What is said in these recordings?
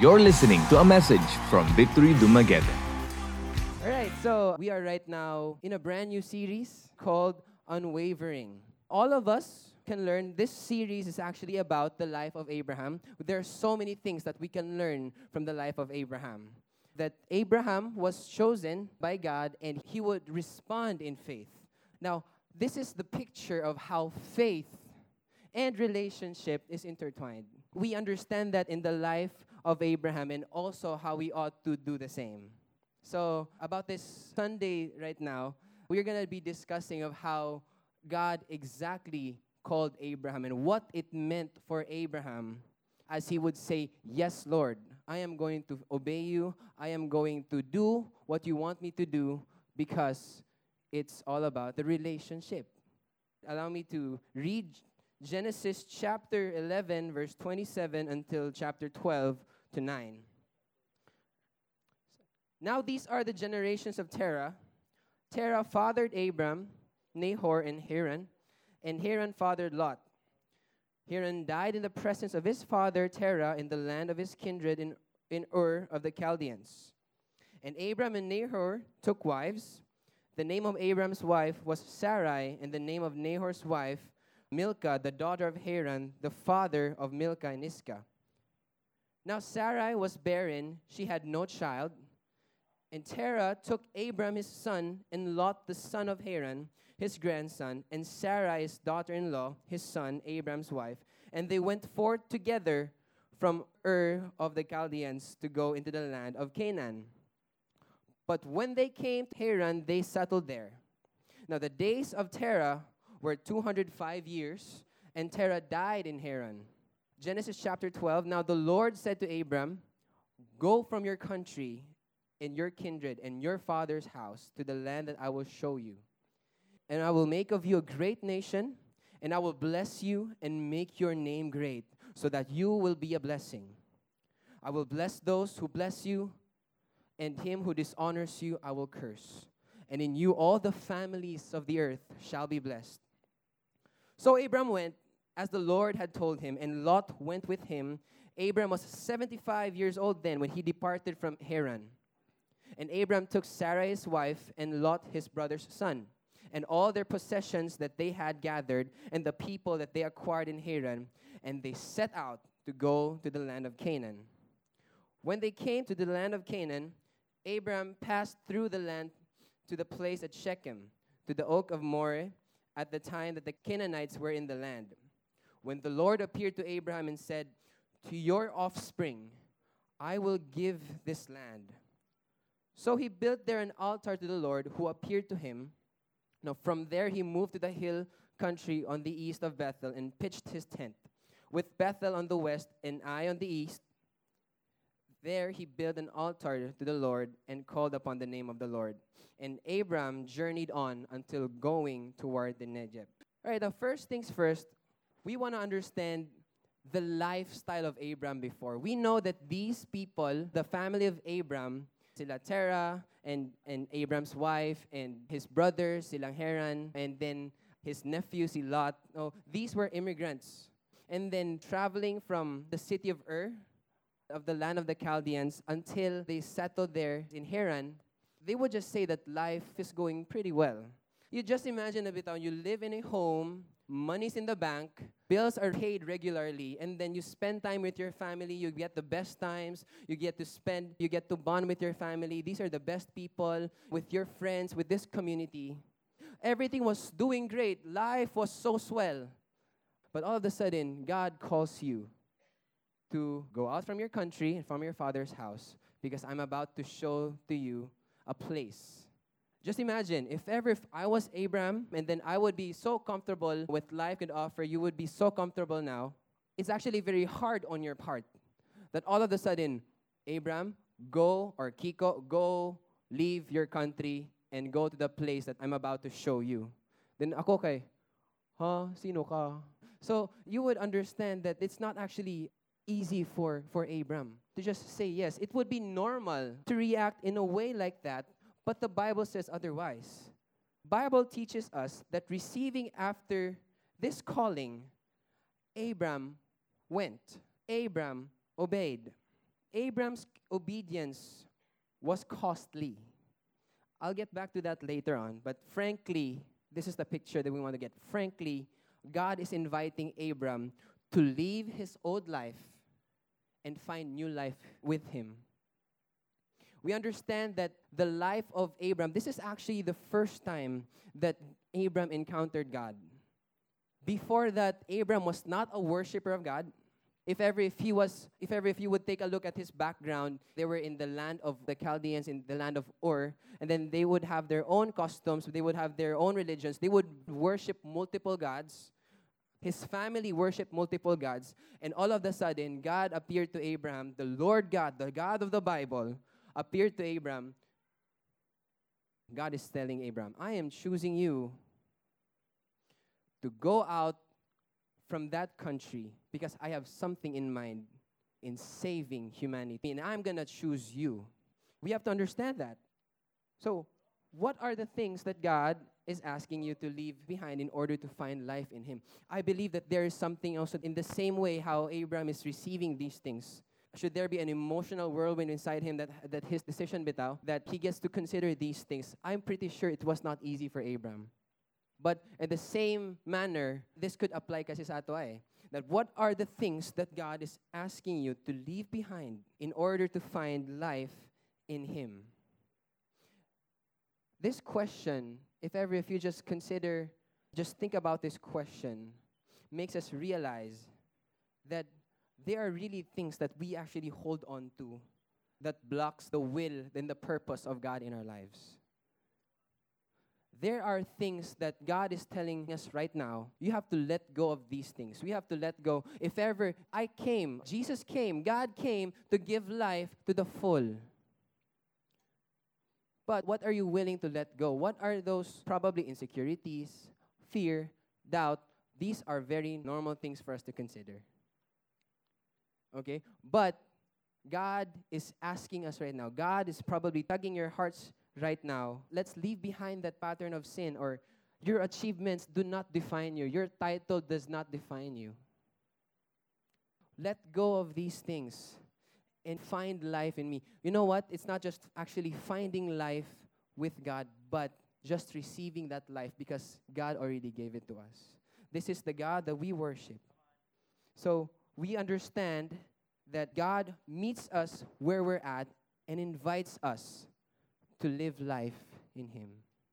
You're listening to a message from Victory Dumaguete. All right, so we are right now in a brand new series called Unwavering. All of us can learn. This series is actually about the life of Abraham. There are so many things that we can learn from the life of Abraham. That Abraham was chosen by God and he would respond in faith. Now, this is the picture of how faith and relationship is intertwined. We understand that in the life of Abraham and also how we ought to do the same. So, about this Sunday right now, we're going to be discussing of how God exactly called Abraham and what it meant for Abraham as he would say, "Yes, Lord, I am going to obey you. I am going to do what you want me to do because it's all about the relationship." Allow me to read Genesis chapter 11, verse 27 until chapter 12 to 9. Now these are the generations of Terah. Terah fathered Abram, Nahor, and Haran fathered Lot. Haran died in the presence of his father Terah in the land of his kindred in Ur of the Chaldeans. And Abram and Nahor took wives. The name of Abram's wife was Sarai, and the name of Nahor's wife, Milcah, the daughter of Haran, the father of Milcah and Iscah. Now Sarai was barren, she had no child. And Terah took Abram his son, and Lot the son of Haran, his grandson, and Sarai his daughter-in-law, his son, Abram's wife. And they went forth together from Ur of the Chaldeans to go into the land of Canaan. But when they came to Haran, they settled there. Now the days of Terah were 205 years, and Terah died in Haran. Genesis chapter 12, now the Lord said to Abram, "Go from your country and your kindred and your father's house to the land that I will show you. And I will make of you a great nation, and I will bless you and make your name great, so that you will be a blessing. I will bless those who bless you, and him who dishonors you I will curse. And in you all the families of the earth shall be blessed." So Abram went, as the Lord had told him, and Lot went with him. Abram was 75 years old then when he departed from Haran. And Abram took Sarai his wife, and Lot his brother's son, and all their possessions that they had gathered, and the people that they acquired in Haran, and they set out to go to the land of Canaan. When they came to the land of Canaan, Abram passed through the land to the place at Shechem, to the oak of Moreh, at the time that the Canaanites were in the land. When the Lord appeared to Abraham and said, "To your offspring I will give this land." So he built there an altar to the Lord who appeared to him. Now from there he moved to the hill country on the east of Bethel and pitched his tent, with Bethel on the west and Ai on the east. There he built an altar to the Lord and called upon the name of the Lord. And Abram journeyed on until going toward the Negev. All right, now first things first, we want to understand the lifestyle of Abram before. We know that these people, the family of Abram, sila Terah and Abram's wife and his brothers, silang Haran, and then his nephew, si Lot. Oh, these were immigrants. And then traveling from the city of Ur, of the land of the Chaldeans, until they settled there in Haran, they would just say that life is going pretty well. You just imagine a bit how you live in a home, money's in the bank, bills are paid regularly, and then you spend time with your family, you get the best times, you get to bond with your family. These are the best people, with your friends, with this community. Everything was doing great. Life was so swell. But all of a sudden, God calls you to go out from your country and from your father's house, because I'm about to show to you a place. Just imagine, if I was Abram, and then I would be so comfortable with life could offer, you would be so comfortable now. It's actually very hard on your part that all of a sudden, Abram, go, or Kiko, go, leave your country and go to the place that I'm about to show you. Then ako kay, sino ka? So you would understand that it's not actually easy for Abram to just say yes. It would be normal to react in a way like that, but the Bible says otherwise. Bible teaches us that receiving after this calling, Abram went. Abram obeyed. Abram's obedience was costly. I'll get back to that later on, but frankly, this is the picture that we want to get. Frankly, God is inviting Abram to leave his old life and find new life with him. We understand that the life of Abram, this is actually the first time that Abram encountered God. Before that, Abram was not a worshiper of God. If you would take a look at his background, they were in the land of the Chaldeans, in the land of Ur, and then they would have their own customs, they would have their own religions, they would worship multiple gods. His family worshiped multiple gods, and all of a sudden, God appeared to Abraham, the Lord God, the God of the Bible, appeared to Abraham. God is telling Abraham, I am choosing you to go out from that country because I have something in mind in saving humanity, and I'm going to choose you. We have to understand that. So, what are the things that God is asking you to leave behind in order to find life in Him? I believe that there is something else in the same way how Abraham is receiving these things. Should there be an emotional whirlwind inside him that his decision bitaw, that he gets to consider these things, I'm pretty sure it was not easy for Abraham. But in the same manner, this could apply kasi sa ato eh. That what are the things that God is asking you to leave behind in order to find life in Him? This question, if you just think about this question, makes us realize that there are really things that we actually hold on to that blocks the will and the purpose of God in our lives. There are things that God is telling us right now, you have to let go of these things. We have to let go. If ever Jesus came, God came to give life to the full. But what are you willing to let go? What are those probably insecurities, fear, doubt? These are very normal things for us to consider. Okay? But God is asking us right now. God is probably tugging your hearts right now. Let's leave behind that pattern of sin, or your achievements do not define you. Your title does not define you. Let go of these things and find life in me. You know what? It's not just actually finding life with God, but just receiving that life because God already gave it to us. This is the God that we worship. So we understand that God meets us where we're at and invites us to live life in Him.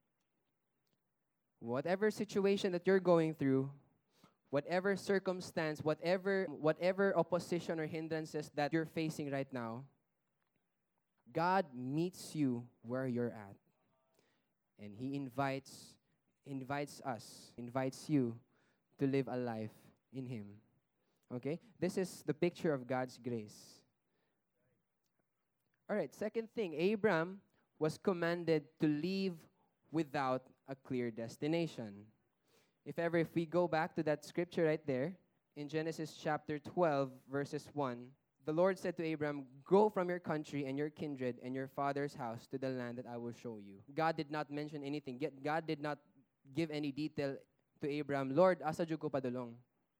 Whatever situation that you're going through, whatever circumstance, whatever opposition or hindrances that you're facing right now, God meets you where you're at. And He invites you to live a life in Him. Okay? This is the picture of God's grace. All right, second thing, Abram was commanded to leave without a clear destination. If we go back to that scripture right there, in Genesis chapter 12, verses 1, the Lord said to Abram, "Go from your country and your kindred and your father's house to the land that I will show you." God did not mention anything. God did not give any detail to Abram. Lord, asa jud ko padulong?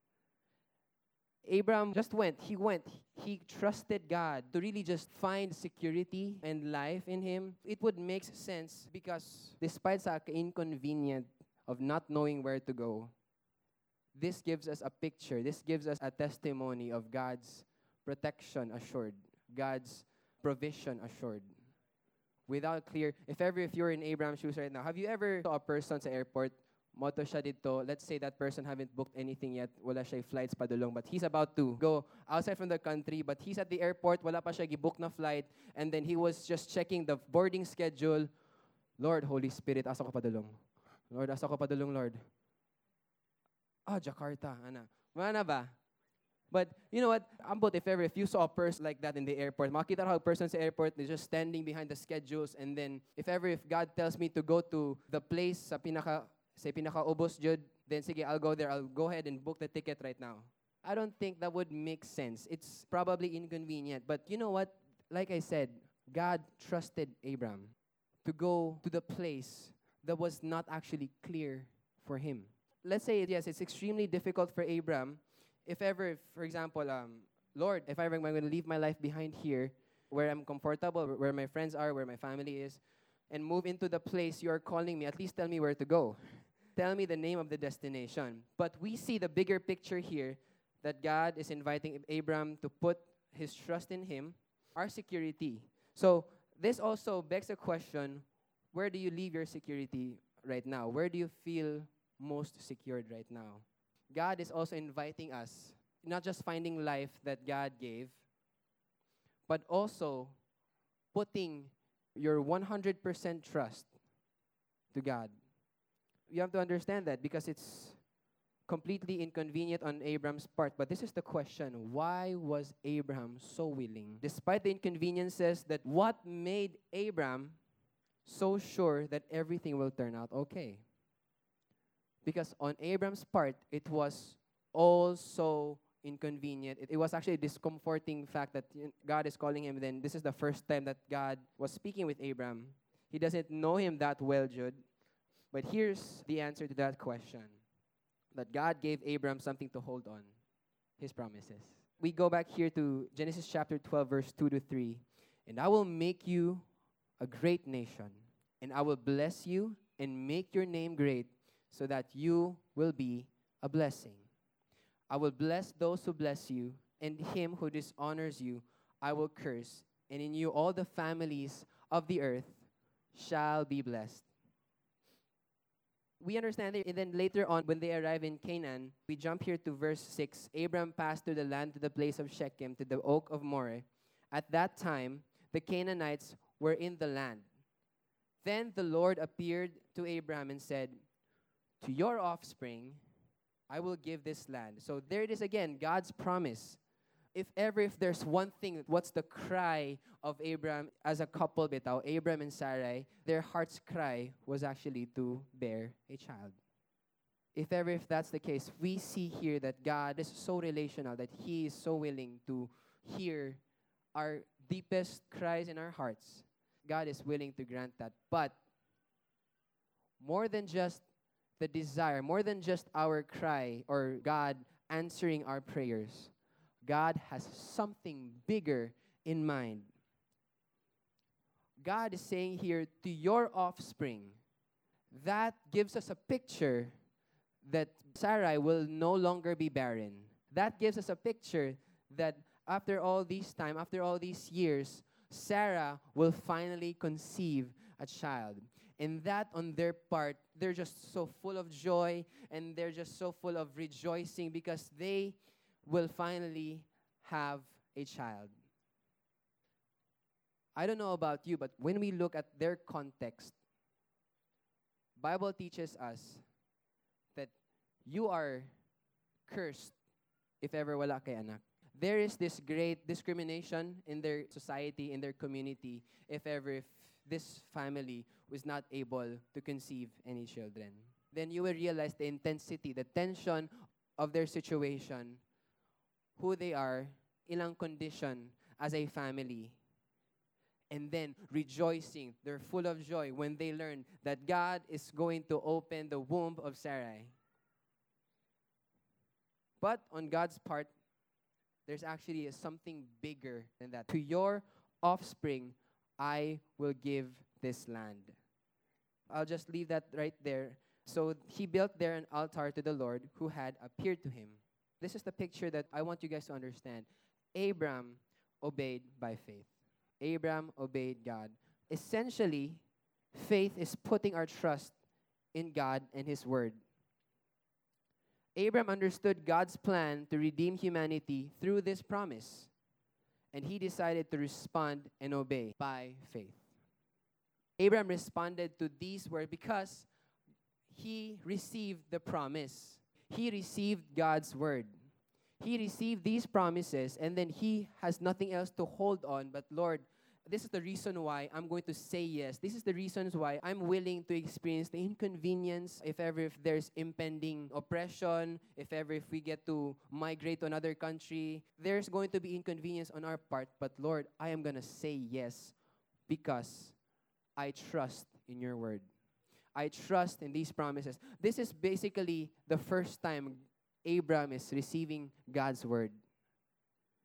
Abram just went. He trusted God to really just find security and life in Him. It would make sense because despite sa inconvenient of not knowing where to go, this gives us a picture. This gives us a testimony of God's protection assured, God's provision assured. Without clear, if you're in Abraham's shoes right now, have you ever saw a person sa airport, moto siya dito, let's say that person haven't booked anything yet, wala siya flights padulong, but he's about to go outside from the country, but he's at the airport, wala pa siya gibook na flight, and then he was just checking the boarding schedule. Lord, Holy Spirit, asa ko padulong? Lord, asa ko padulong, Lord? Jakarta, ana. Mana ba? But you know what? Ambot, if you saw a person like that in the airport, makita how a person sa airport is just standing behind the schedules, and then if God tells me to go to the place sa pinaka-ubos jud, then sige, I'll go there. I'll go ahead and book the ticket right now. I don't think that would make sense. It's probably inconvenient. But you know what? Like I said, God trusted Abram to go to the place that was not actually clear for him. Let's say, yes, it's extremely difficult for Abram. If ever, for example, Lord, if I'm going to leave my life behind here, where I'm comfortable, where my friends are, where my family is, and move into the place you are calling me, at least tell me where to go. Tell me the name of the destination. But we see the bigger picture here that God is inviting Abram to put his trust in him, our security. So this also begs the question, where do you leave your security right now? Where do you feel most secured right now? God is also inviting us, not just finding life that God gave, but also putting your 100% trust to God. You have to understand that because it's completely inconvenient on Abram's part. But this is the question, why was Abram so willing? Despite the inconveniences, that what made Abram so sure that everything will turn out okay? Because on Abram's part, it was also inconvenient. It was actually a discomforting fact that God is calling him. Then this is the first time that God was speaking with Abram. He doesn't know him that well, Jude. But here's the answer to that question. That God gave Abram something to hold on, his promises. We go back here to Genesis chapter 12, verse 2 to 3. And I will make you a great nation, and I will bless you and make your name great, so that you will be a blessing. I will bless those who bless you, and him who dishonors you I will curse, and in you all the families of the earth shall be blessed. We understand it, and then later on, when they arrive in Canaan, we jump here to verse 6. Abram passed through the land to the place of Shechem, to the oak of Moreh. At that time, the Canaanites were in the land. Then the Lord appeared to Abram and said, to your offspring, I will give this land. So there it is again, God's promise. If there's one thing, what's the cry of Abram as a couple bitaw, Abram and Sarai, their heart's cry was actually to bear a child. If that's the case, we see here that God is so relational, that He is so willing to hear our deepest cries in our hearts. God is willing to grant that. But more than just the desire, more than just our cry or God answering our prayers, God has something bigger in mind. God is saying here, to your offspring. That gives us a picture that Sarai will no longer be barren. That gives us a picture that after all this time, after all these years, Sarah will finally conceive a child. And that on their part, they're just so full of joy and they're just so full of rejoicing because they will finally have a child. I don't know about you, but when we look at their context, Bible teaches us that you are cursed if ever wala kay anak. There is this great discrimination in their society, in their community, if this family was not able to conceive any children. Then you will realize the intensity, the tension of their situation, who they are, ilang condition as a family. And then rejoicing, they're full of joy when they learn that God is going to open the womb of Sarai. But on God's part, there's actually something bigger than that. To your offspring, I will give this land. I'll just leave that right there. So he built there an altar to the Lord who had appeared to him. This is the picture that I want you guys to understand. Abram obeyed by faith. Abram obeyed God. Essentially, faith is putting our trust in God and His Word. Abram understood God's plan to redeem humanity through this promise, and he decided to respond and obey by faith. Abram responded to these words because he received the promise. He received God's word. He received these promises, and then he has nothing else to hold on but, Lord, this is the reason why I'm going to say yes. This is the reasons why I'm willing to experience the inconvenience if there's impending oppression, if we get to migrate to another country. There's going to be inconvenience on our part, but Lord, I am going to say yes because I trust in your word. I trust in these promises. This is basically the first time Abram is receiving God's word.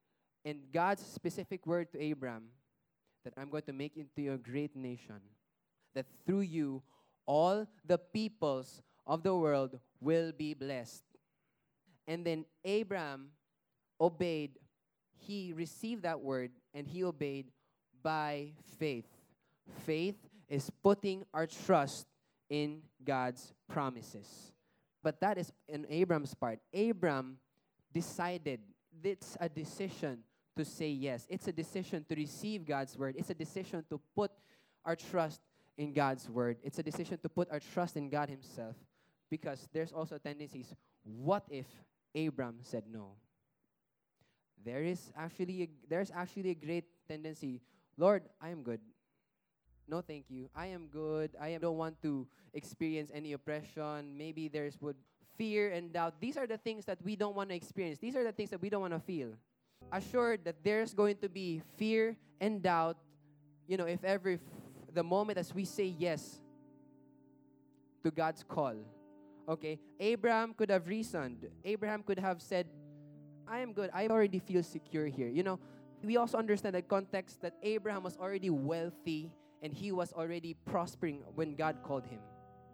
And God's specific word to Abram, that I'm going to make into a great nation, that through you, all the peoples of the world will be blessed. And then Abram obeyed. He received that word and he obeyed by faith. Faith is putting our trust in God's promises. But that is in Abram's part. Abram decided. It's a decision to say yes. It's a decision to receive God's word. It's a decision to put our trust in God's word. It's a decision to put our trust in God himself. Because there's also tendencies. What if Abram said no? There's actually a great tendency. Lord, I am good. No, thank you. I am good. Don't want to experience any oppression. Maybe there's fear and doubt. These are the things that we don't want to experience. These are the things that we don't want to feel. Assured that there's going to be fear and doubt, if ever the moment as we say yes to God's call. Okay, Abraham could have reasoned. Abraham could have said, I am good. I already feel secure here. We also understand the context that Abraham was already wealthy and he was already prospering when God called him.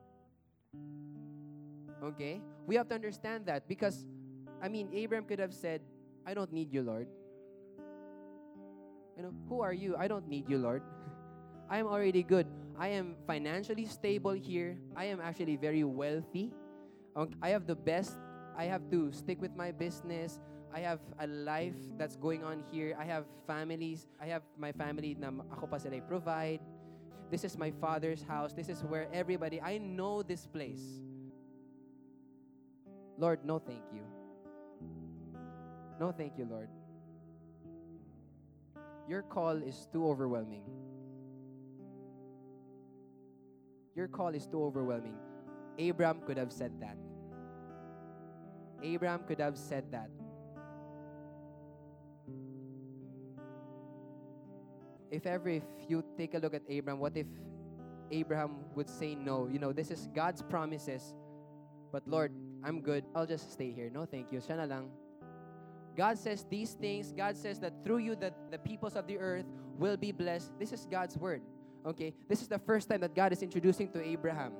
Okay? We have to understand that because, Abraham could have said, I don't need you, Lord. Who are you? I don't need you, Lord. I am already good. I am financially stable here. I am actually very wealthy. I have the best. I have to stick with my business. I have a life that's going on here. I have families. I have my family na ako pa sila provide. This is my father's house. This is where everybody, I know this place. Lord, no thank you. No thank you, Lord. Your call is too overwhelming. Your call is too overwhelming. Abraham could have said that. Abraham could have said that. If you take a look at Abraham, what if Abraham would say no? This is God's promises. But Lord, I'm good. I'll just stay here. No, thank you. Siya na lang. God says these things. God says that through you, the peoples of the earth will be blessed. This is God's word. Okay? This is the first time that God is introducing to Abraham.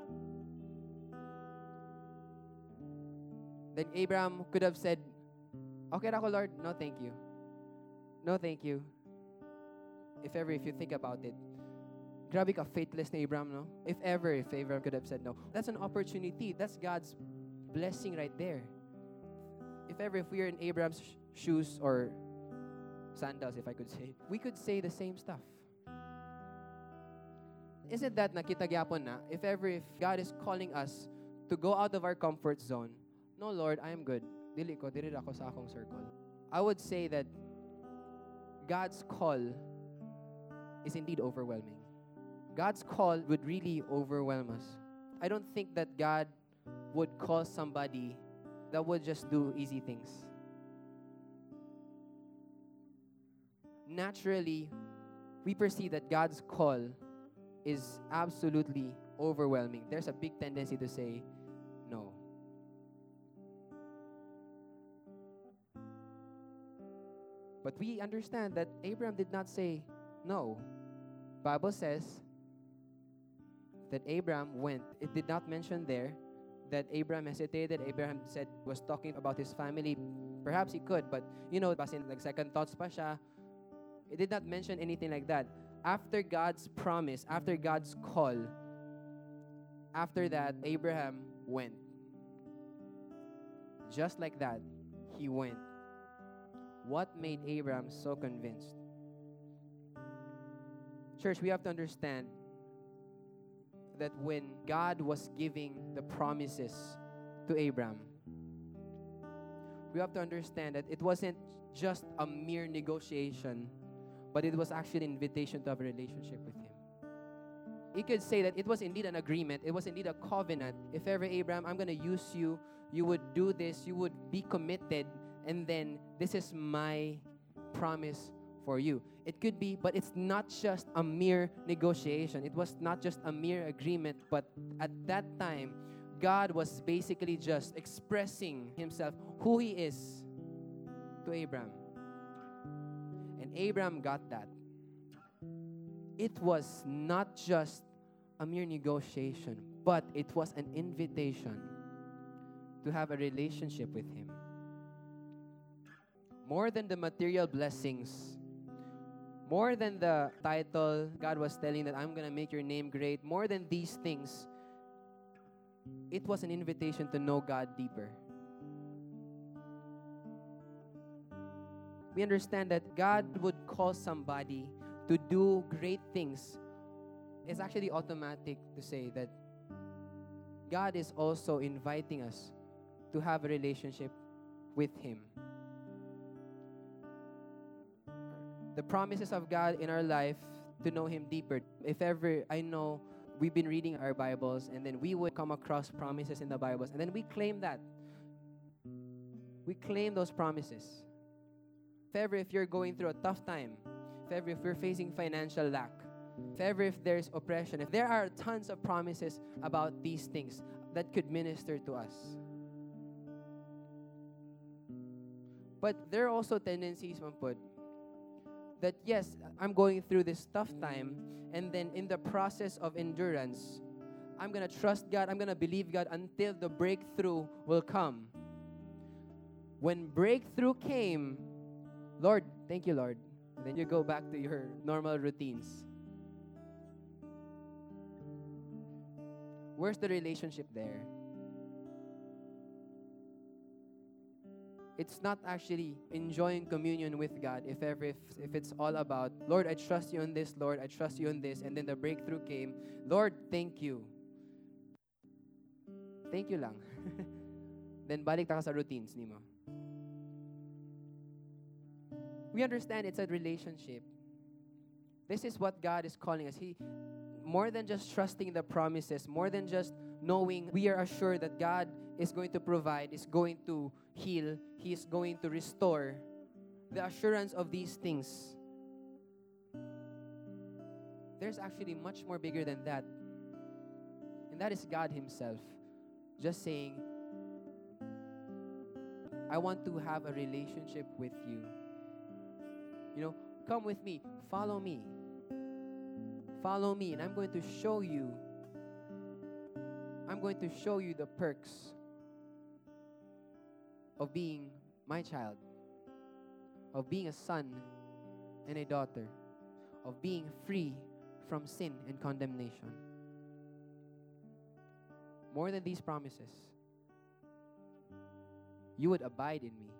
Then Abraham could have said, okay ako, Lord. No, thank you. No, thank you. If you think about it. Grabe ka, faithless na Abraham, no? If Abraham could have said no. That's an opportunity. That's God's blessing right there. If we're in Abraham's shoes or sandals, if I could say, we could say the same stuff. Isn't that nakita gyapon na? If God is calling us to go out of our comfort zone, no, Lord, I am good. Dili ako sa akong circle. I would say that God's call is indeed overwhelming. God's call would really overwhelm us. I don't think that God would call somebody that would just do easy things. Naturally, we perceive that God's call is absolutely overwhelming. There's a big tendency to say no. But we understand that Abraham did not say no. Bible says that Abraham went. It did not mention there that Abraham hesitated. Abraham was talking about his family. Perhaps he could, but basin second thoughts pa siya. It did not mention anything like that. After God's promise, after God's call, after that, Abraham went. Just like that, he went. What made Abraham so convinced? Church, we have to understand that when God was giving the promises to Abraham, we have to understand that it wasn't just a mere negotiation, but it was actually an invitation to have a relationship with Him. You could say that it was indeed an agreement. It was indeed a covenant. If ever, Abraham, I'm going to use you, you would do this, you would be committed, and then this is my promise for you. It could be, but it's not just a mere negotiation. It was not just a mere agreement, but at that time, God was basically just expressing Himself, who He is, to Abraham. Abraham got that, it was not just a mere negotiation, but it was an invitation to have a relationship with Him. More than the material blessings, more than the title, God was telling that I'm going to make your name great, more than these things, it was an invitation to know God deeper. We understand that God would call somebody to do great things. It's actually automatic to say that God is also inviting us to have a relationship with Him. The promises of God in our life to know Him deeper. If ever, I know we've been reading our Bibles and then we would come across promises in the Bibles and then we claim that. We claim those promises. If ever, if you're going through a tough time, if you're facing financial lack, if there's oppression, if there are tons of promises about these things that could minister to us. But there are also tendencies, Mampud, that yes, I'm going through this tough time, and then in the process of endurance, I'm going to trust God, I'm going to believe God until the breakthrough will come. When breakthrough came, Lord, thank you, Lord. And then you go back to your normal routines. Where's the relationship there? It's not actually enjoying communion with God if it's all about, Lord, I trust you on this, Lord, I trust you on this, and then the breakthrough came, Lord, thank you. Thank you lang. Then balik ta ka sa routines nimo. We understand it's a relationship. This is what God is calling us. More than just trusting the promises, more than just knowing, we are assured that God is going to provide, is going to heal, He is going to restore. The assurance of these things. There's actually much more bigger than that. And that is God Himself. Just saying, I want to have a relationship with you. You know, come with me, follow me. Follow me, and I'm going to show you the perks of being my child, of being a son and a daughter, of being free from sin and condemnation. More than these promises, you would abide in me.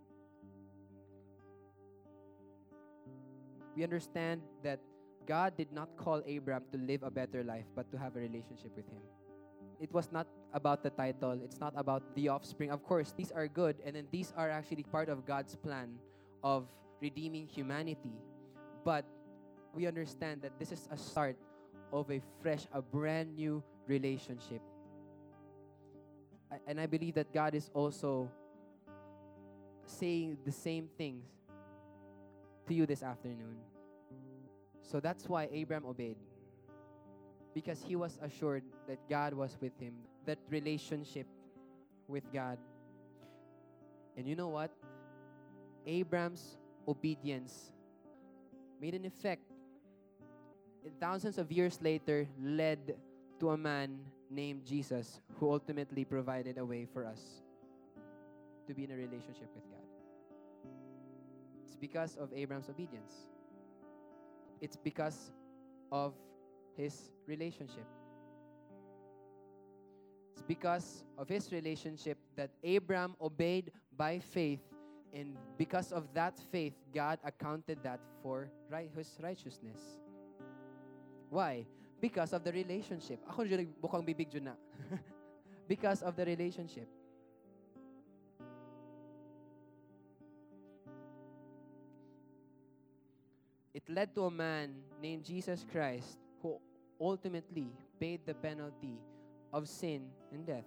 We understand that God did not call Abraham to live a better life, but to have a relationship with Him. It was not about the title. It's not about the offspring. Of course, these are good, and then these are actually part of God's plan of redeeming humanity. But we understand that this is a start of a fresh, a brand new relationship. And I believe that God is also saying the same things to you this afternoon. So that's why Abraham obeyed. Because he was assured that God was with him. That relationship with God. And you know what? Abraham's obedience made an effect. And thousands of years later led to a man named Jesus who ultimately provided a way for us to be in a relationship with God. It's because of Abraham's obedience. It's because of his relationship. It's because of his relationship that Abraham obeyed by faith, and because of that faith, God accounted that for his righteousness. Why? Because of the relationship. Ako dyan bukang bibig dyan na. Because of the relationship. It led to a man named Jesus Christ who ultimately paid the penalty of sin and death.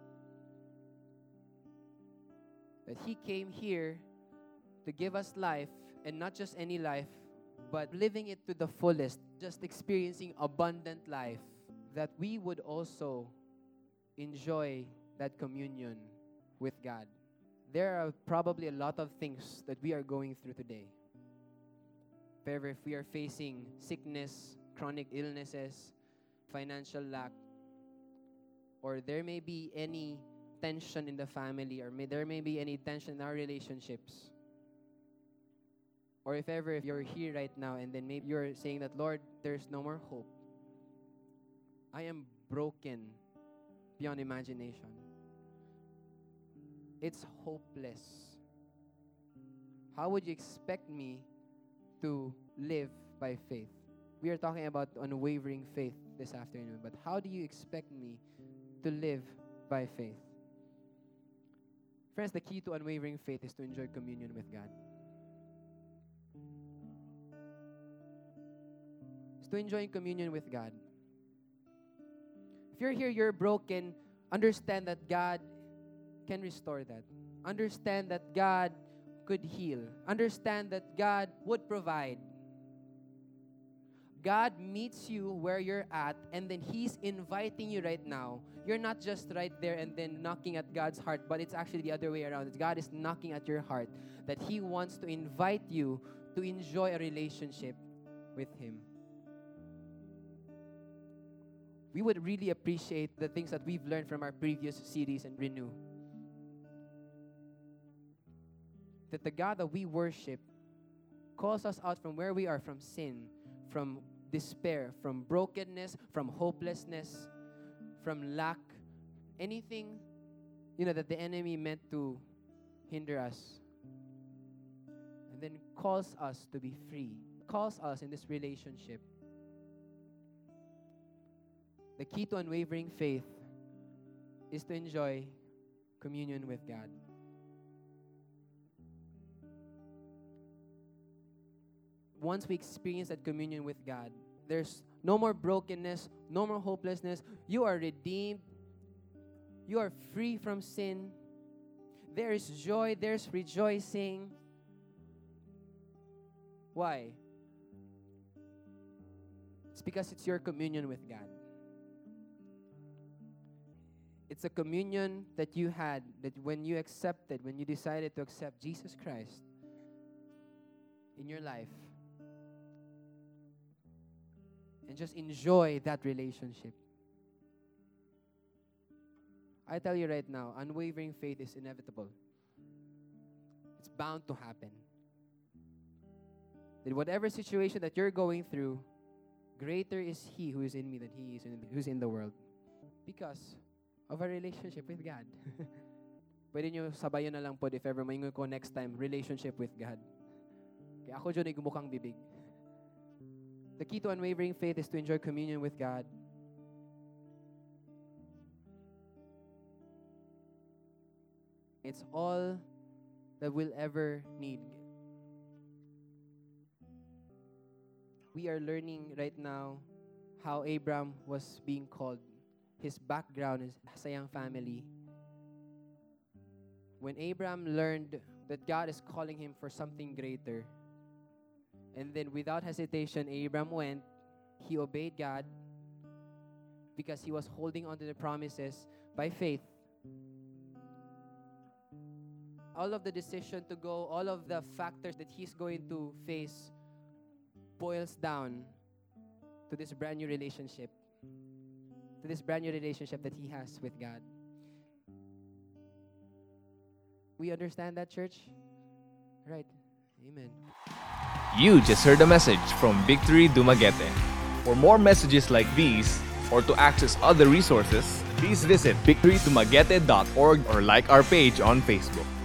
That He came here to give us life, and not just any life, but living it to the fullest, just experiencing abundant life, that we would also enjoy that communion with God. There are probably a lot of things that we are going through today. if we are facing sickness, chronic illnesses, financial lack, or there may be any tension in the family, or there may be any tension in our relationships, or if you're here right now and then maybe you're saying that, Lord, there's no more hope. I am broken beyond imagination. It's hopeless. How would you expect me to live by faith? We are talking about unwavering faith this afternoon, but how do you expect me to live by faith? Friends, the key to unwavering faith is to enjoy communion with God. It's to enjoy communion with God. If you're here, you're broken, understand that God can restore that. Understand that God could heal. Understand that God would provide. God meets you where you're at, and then He's inviting you right now. You're not just right there and then knocking at God's heart, but it's actually the other way around. God is knocking at your heart, that He wants to invite you to enjoy a relationship with Him. We would really appreciate the things that we've learned from our previous series and Renew. That the God that we worship calls us out from where we are, from sin, from despair, from brokenness, from hopelessness, from lack, anything, that the enemy meant to hinder us. And then calls us to be free, calls us in this relationship. The key to unwavering faith is to enjoy communion with God. Once we experience that communion with God, there's no more brokenness, no more hopelessness. You are redeemed. You are free from sin. There is joy, there's rejoicing. Why? It's because it's your communion with God. It's a communion that you had, that when you decided to accept Jesus Christ in your life, and just enjoy that relationship. I tell you right now, unwavering faith is inevitable. It's bound to happen. That whatever situation that you're going through, greater is He who is in me than He is who's in the world. Because of a relationship with God. Pwede nyo sabayan na lang po if ever maingon ko next time, relationship with God. Kaya ako dyan ay gumukang bibig. The key to unwavering faith is to enjoy communion with God. It's all that we'll ever need. We are learning right now how Abram was being called. His background is as a young family. When Abram learned that God is calling him for something greater, and then without hesitation, Abram went, he obeyed God because he was holding on to the promises by faith. All of the decision to go, all of the factors that he's going to face boils down to this brand new relationship. To this brand new relationship that he has with God. We understand that, church? Right. Amen. You just heard a message from Victory Dumaguete. For more messages like these, or to access other resources, please visit victorydumaguete.org or like our page on Facebook.